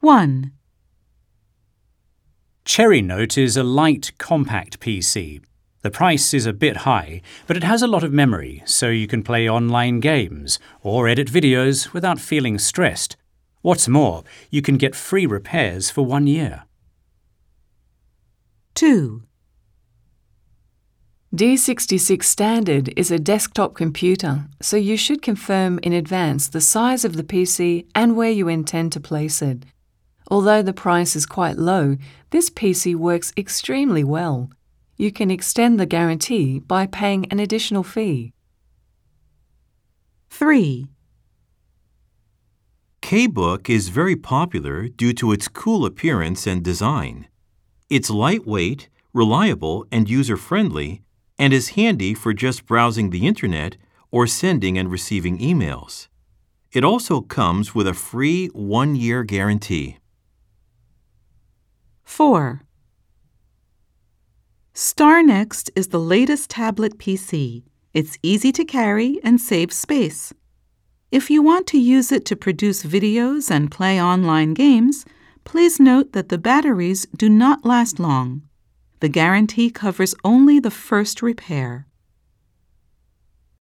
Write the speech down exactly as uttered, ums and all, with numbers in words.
one. Cherry Note is a light, compact P C. The price is a bit high, but it has a lot of memory, so you can play online games or edit videos without feeling stressed. What's more, you can get free repairs for one year. two. D sixty-six Standard is a desktop computer, so you should confirm in advance the size of the P C and where you intend to place it. Although the price is quite low, this P C works extremely well. You can extend the guarantee by paying an additional fee. three. K-Book is very popular due to its cool appearance and design. It's lightweight, reliable, and user-friendly, and is handy for just browsing the internet or sending and receiving emails. It also comes with a free one-year guarantee. four. StarNext is the latest tablet P C. It's easy to carry and saves space. If you want to use it to produce videos and play online games, please note that the batteries do not last long. The guarantee covers only the first repair.